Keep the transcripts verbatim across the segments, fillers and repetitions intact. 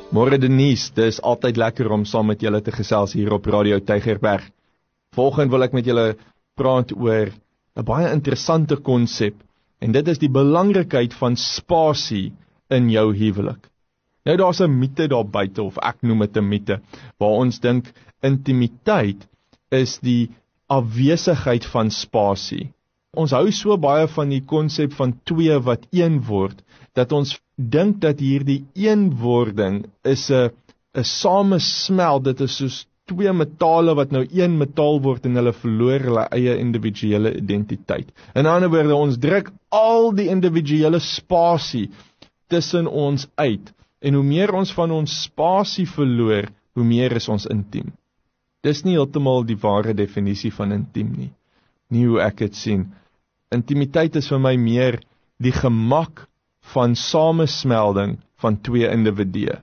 Môre Denise, dit is altyd lekker om saam met julle te gesels hier op Radio Tygerberg. Volgende wil ek met julle praat oor 'n baie interessante konsep, en dit is die belangrikheid van spasie in jou huwelik. Nou daar's 'n mite daar buite, of ek noem dit 'n mite, waar ons dink intimiteit is die afwesigheid van spasie. Ons hou so baie van die konsep van twee wat een word, dat ons dink dat hierdie eenwording is 'n 'n samesmel, dit is soos twee metale wat nou een metaal word en hulle verloor hulle eie individuele identiteit. In ander woorde, ons druk al die individuele spasie tussen ons uit, en hoe meer ons van ons spasie verloor, hoe meer is ons intiem. Dis nie heeltemal die ware definisie van intiem nie, nie hoe ek het sien. Intimiteit is vir my meer die gemak van samesmelding van twee individue,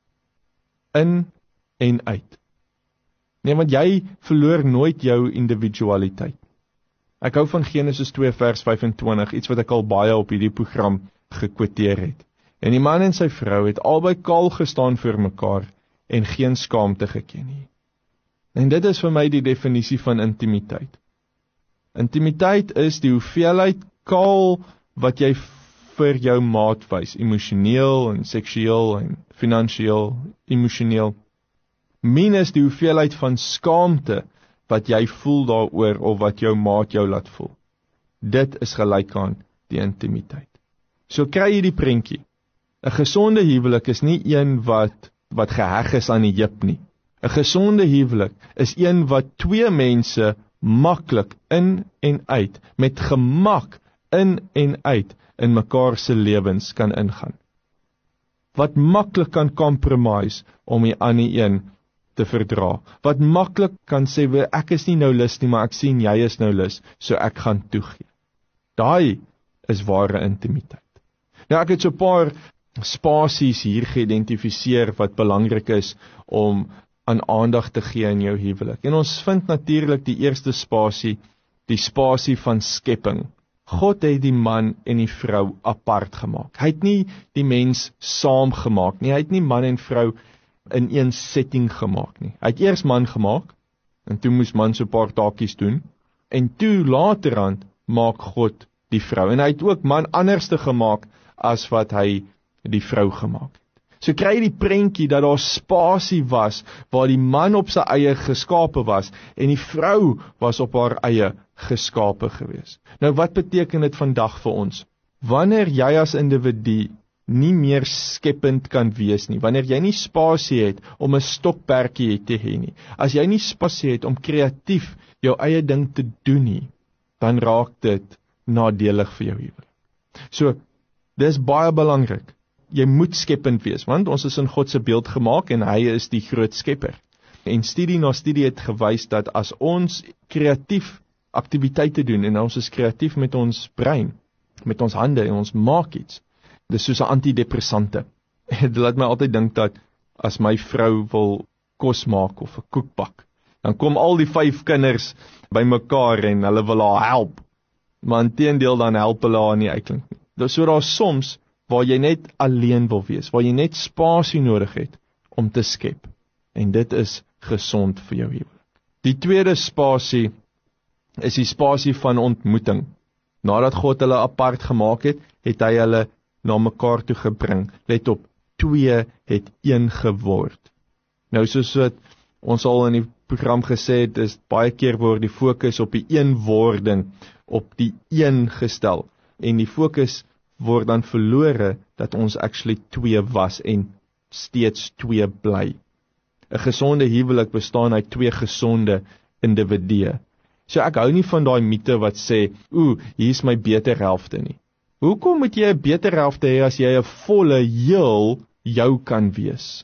in en uit. Nee, want jy verloor nooit jou individualiteit. Ek hou van Genesis twee vers vyf en twintig, iets wat ek al baie op hierdie program gekwoteer het. En die man en sy vrou het albei kaal gestaan vir mekaar en geen skaamte geken nie. En dit is vir my die definisie van intimiteit. Intimiteit is die hoeveelheid kaal wat jy vir jou maat wys, emosioneel en seksueel en finansieel, emosioneel, minus die hoeveelheid van skaamte wat jy voel daaroor of wat jou maat jou laat voel. Dit is gelyk aan die intimiteit. So kry jy die prentjie. 'n Gesonde huwelik is nie een wat wat geheg is aan die heup nie. 'n Gesonde huwelik is een wat twee mense maklik in en uit, met gemak in en uit, in mekaar se lewens kan ingaan. Wat maklik kan compromise om die ander een te verdra. Wat maklik kan sê, ek is nie nou lus nie, maar ek sien jy is nou lus, so ek gaan toegee. Daai is ware intimiteit. Nou ek het so 'n paar spasies hier geïdentifiseer wat belangrik is om aan aandag te gee in jou huwelik. En ons vind natuurlik die eerste spasie, die spasie van skepping. God het die man en die vrou apart gemaak. Hy het nie die mens saam gemaak nie. Hy het nie man en vrou in een setting gemaak nie. Hy het eers man gemaak, en toe moes man so 'n paar taakies doen, en toe laterand maak God die vrou. En hy het ook man anderste gemaak as wat hy die vrou gemaak het. So kry jy die prentjie dat daar spasie was, waar die man op sy eie geskape was, en die vrou was op haar eie geskape gewees. Nou wat beteken dit vandag vir ons? Wanneer jy as individu nie meer skepend kan wees nie, wanneer jy nie spasie het om 'n stokperdjie te hê nie, as jy nie spasie het om kreatief jou eie ding te doen nie, dan raak dit nadelig vir jou huwelik. So, dis baie belangrik. Jy moet skepend wees, want ons is in God se beeld gemaak en hy is die groot skepper. En studie na studie het gewys dat as ons kreatief aktiwiteite doen, en ons is kreatief met ons brein, met ons hande, en ons maak iets, dis soos 'n antidepressante. Dit laat my altyd dink dat as my vrou wil kos maak of 'n koek bak, dan kom al die vyf kinders by mekaar en hulle wil haar help, maar inteendeel dan help hulle haar nie eintlik nie. Dus so daar soms waar jy net alleen wil wees, waar jy net spasie nodig het om te skep, en dit is gesond vir jou huwelik. Die tweede spasie is die spasie van ontmoeting. Nadat God hulle apart gemaak het, het hy hulle na mekaar toe gebring. Let op, twee het een geword. Nou soos wat ons al in die program gesê het, is baie keer word die fokus op die eenwording, op die een gestel, en die fokus word dan verlore dat ons actually twee was en steeds twee bly. 'n Gesonde huwelik bestaan uit twee gesonde individue. So ek hou nie van daai mite wat sê, oeh, hier is my beter helfte nie. Hoekom moet jy 'n beter helfte hê as jy 'n volle heel jou kan wees?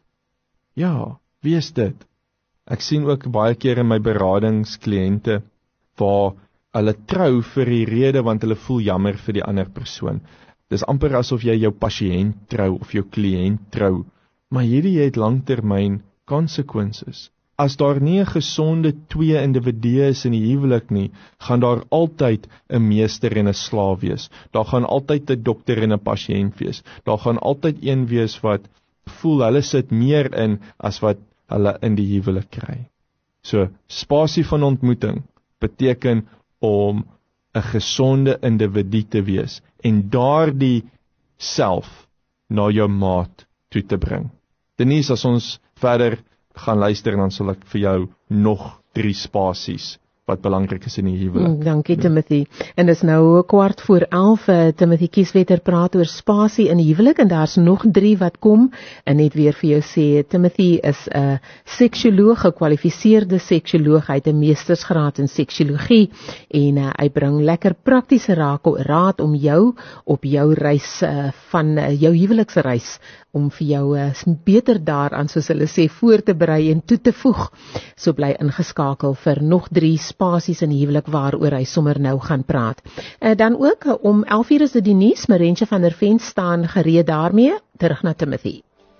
Ja, wie is dit? Ek sien ook baie keer in my beradingskliënte waar hulle trou vir die rede want hulle voel jammer vir die ander persoon. Dis amper asof jy jou pasiënt trou of jou kliënt trou, maar hierdie het langtermyn konsekwensies. As daar nie 'n gesonde twee individue is in die huwelik nie, gaan daar altyd 'n meester en 'n slaaf wees. Daar gaan altyd 'n dokter en 'n pasiënt wees. Daar gaan altyd een wees wat voel hulle sit meer in as wat hulle in die huwelik kry. So, spasie van ontmoeting beteken om 'n gesonde individu te wees en daardie self na jou maat toe te bring. Denise, as ons verder gaan luister, dan sal ek vir jou nog drie spasies wat belangrik is in die huwelik. Mm, dankie Timothy. En dis nou kwart voor elf, uh, Timothy Kieswetter praat oor spasie in die huwelik en daar's nog drie wat kom en net weer vir jou sê, Timothy is 'n uh, seksioloog, gekwalifiseerde seksioloog, hy het 'n meestersgraad in seksiologie en uh, hy bring lekker praktiese raad om jou op jou reis uh, van uh, jou huweliksreis om vir jou uh, beter daaraan, soos hulle sê, voor te berei en toe te voeg. So bly ingeskakel vir nog drie spasies in die huwelik waaroor hy sommer nou gaan praat. Uh, dan ook uh, om elf uur is dit die nuus, Marentje van der Ven staan gereed daarmee, terug na Timothy.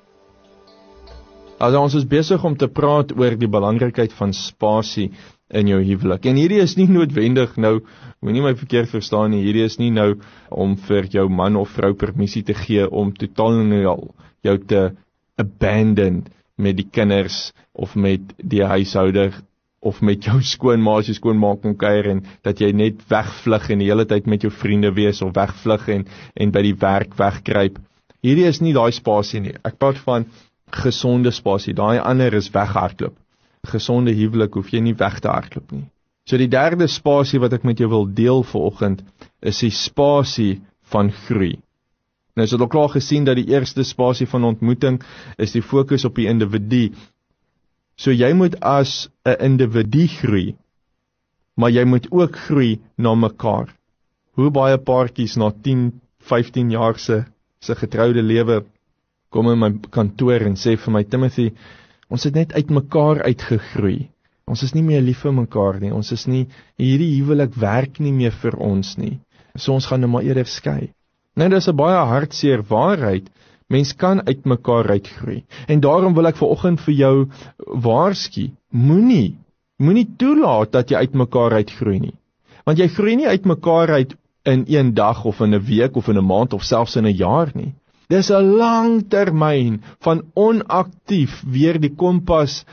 Also ons is besig om te praat oor die belangrikheid van spasie in jou huwelik. En hierdie is nie noodwendig nou, moenie my verkeerd verstaan nie, hierdie is nie nou om vir jou man of vrou permissie te gee om totaal en al jou te abandon met die kinders of met die huishouder of met jou skoonma as jy skoonmaak en kuier en dat jy net wegvlug en die hele tyd met jou vriende wees of wegvlug en, en by die werk wegkruip. Hierdie is nie daai spasie nie. Ek praat van gesonde spasie. Daai ander is weghardloop. Gesonde huwelik hoef jy nie weg te hardloop nie. So die derde spasie wat ek met jou wil deel vanoggend is die spasie van groei. Nou, so het al klaar gesien dat die eerste spasie van ontmoeting is die fokus op die individu. So jy moet as 'n individu groei, maar jy moet ook groei na mekaar. Hoe baie paartjies na tien, vyftien jaar se se getroude lewe kom in my kantoor en sê vir my, Timothy, ons het net uit mekaar uitgegroei. Ons is nie meer lief vir mekaar nie. Ons is nie, hierdie huwelik werk nie meer vir ons nie. So ons gaan nou maar eerder skei. Nou, dis 'n baie hartseer waarheid. Mens kan uit mekaar uitgroei. En daarom wil ek vanoggend vir jou waarsku, moenie, moenie toelaat dat jy uit mekaar uitgroei nie. Want jy groei nie uit mekaar uit in een dag of in 'n week of in 'n maand of selfs in 'n jaar nie. Dis 'n lang termyn van onaktief weer die kompas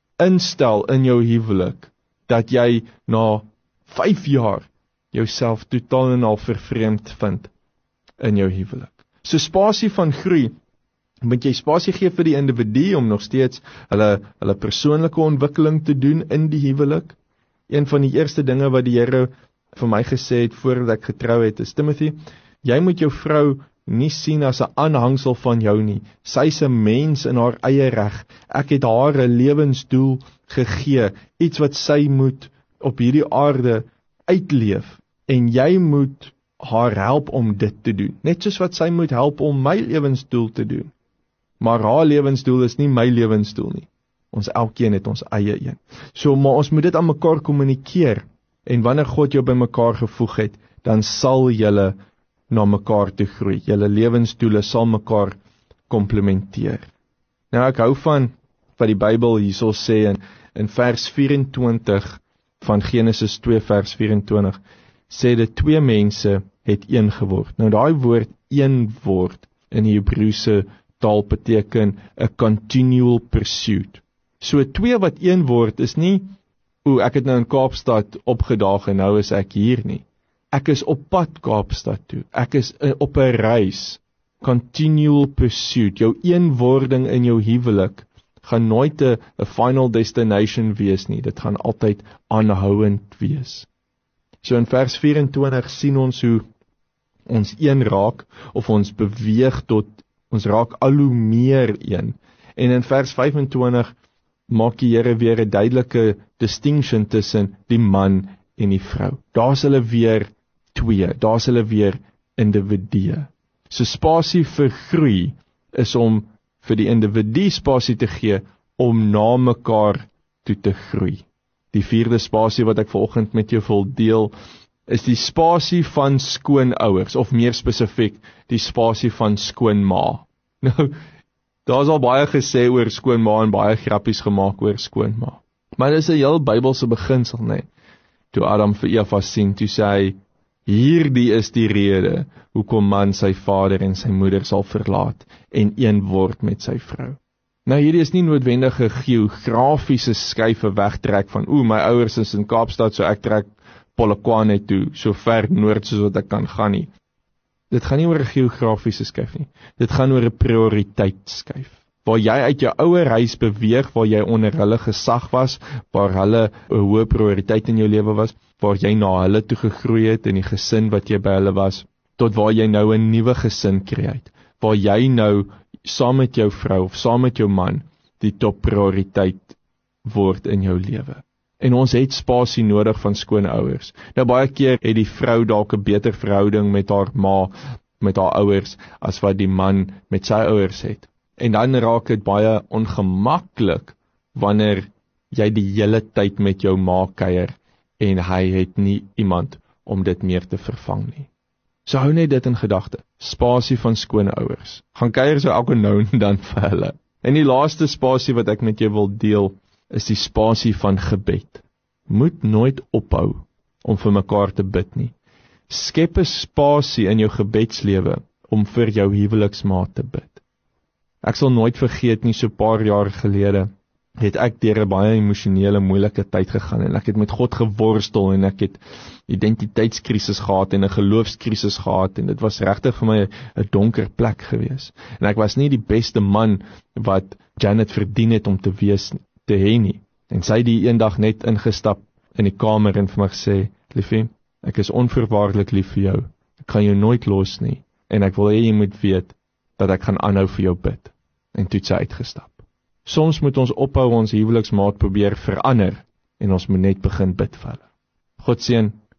instel in jou huwelik, dat jy na vyf jaar jouself totaal en al vervreemd vind in jou huwelik. So spasie van groei, moet jy spasie gee vir die individu om nog steeds hulle, hulle persoonlike ontwikkeling te doen in die huwelik. Een van die eerste dinge wat die Here vir my gesê het voordat ek getrou het, is Timothy, jy moet jou vrou nie sien as 'n aanhangsel van jou nie. Sy's 'n mens in haar eie reg. Ek het haar 'n lewensdoel gegee, iets wat sy moet op hierdie aarde uitleef, en jy moet haar help om dit te doen, net soos wat sy moet help om my lewensdoel te doen. Maar haar lewensdoel is nie my lewensdoel nie. Ons elkeen het ons eie een. So, maar ons moet dit aan mekaar kommunikeer, en wanneer God jou by mekaar gevoeg het, dan sal julle na mekaar toe groei. Julle lewensdoele sal mekaar komplementeer. Nou, ek hou van wat die Bybel hierso sê in, in vers vyf-en-twintig van Genesis twee vers vyf-en-twintig, sê dit twee mense het een geword. Nou, daai woord een word in die Hebreëse taal beteken a continual pursuit. So twee wat een word is nie, o, ek het nou in Kaapstad opgedaag en nou is ek hier nie. Ek is op pad Kaapstad toe. Ek is op 'n reis. Continual pursuit. Jou eenwording in jou huwelik gaan nooit 'n final destination wees nie. Dit gaan altyd aanhouend wees. So in vers vyf-en-twintig sien ons hoe ons een raak, of ons beweeg tot, ons raak al hoe meer een. En in vers vyf-en-twintig maak die Here weer 'n duidelike distinction tussen die man en die vrou. Daar's hulle weer twee, daar's hulle weer individue. So spasie vir groei is om vir die individu spasie te gee om na mekaar toe te groei. Die vierde spasie wat ek vanoggend met jou wil deel, is die spasie van skoonouers, of meer spesifiek, die spasie van skoonma. Nou, daar's al baie gesê oor skoonma en baie grappies gemaak oor skoonma. Maar dit is 'n heel Bybelse beginsel, né? Toe Adam vir Eva sien, toe sê hy, Hierdie is die rede hoekom man sy vader en sy moeder sal verlaat en een word met sy vrou. Nou hierdie is nie noodwendig 'n geografiese skuife wegtrek van o, my ouers is in Kaapstad, so ek trek Polokwane toe, so ver noord soos wat ek kan gaan nie. Dit gaan nie oor 'n geografiese skuif nie. Dit gaan oor 'n prioriteitsskuif. Waar jy uit jou ouer huis beweeg, waar jy onder hulle gesag was, waar hulle 'n hoë prioriteit in jou lewe was, waar jy na hulle toe gegroei het in die gesin wat jy by hulle was, tot waar jy nou 'n nuwe gesin create, waar jy nou saam met jou vrou of saam met jou man die top prioriteit word in jou lewe. En ons het spasie nodig van skoonouers. Nou baie keer het die vrou dalk 'n beter verhouding met haar ma, met haar ouers, as wat die man met sy ouers het. En dan raak dit baie ongemaklik wanneer jy die hele tyd met jou ma kuier en hy het nie iemand om dit meer te vervang nie. So hou net dit in gedagte. Spasie van skoonouers. Gaan kuier so elke nou en dan vir hulle. En die laaste spasie wat ek met jou wil deel, is die spasie van gebed. Moet nooit ophou om vir mekaar te bid nie. Skep 'n spasie in jou gebedslewe om vir jou huweliksmaat te bid. Ek sal nooit vergeet nie, so 'n paar jaar gelede het ek deur 'n baie emosionele moeilike tyd gegaan en ek het met God geworstel en ek het identiteitskrisis gehad en 'n geloofskrisis gehad en dit was regtig vir my 'n donker plek gewees. En ek was nie die beste man wat Janet verdien het om te wees te hê nie. En sy het die eendag net ingestap in die kamer en vir my gesê, liefie, ek is onvoorwaardelik lief vir jou. Ek kan jou nooit los nie en ek wil hê jy moet weet dat ek gaan aanhou vir jou bid. En toe het sy uitgestap. Soms moet ons ophou ons huweliksmaat probeer verander en ons moet net begin bid vir hulle. God seën